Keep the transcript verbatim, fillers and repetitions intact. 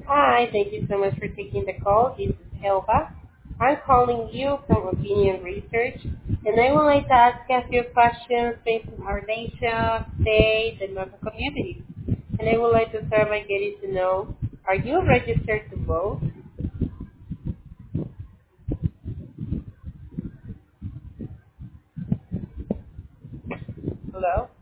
Hi, thank you so much for taking the call. This is Helva. I'm calling you from Opinion Research, and I would like to ask you a few questions based on our nation, state, and local community. And I would like to start by getting to know, are you registered to vote? Hello?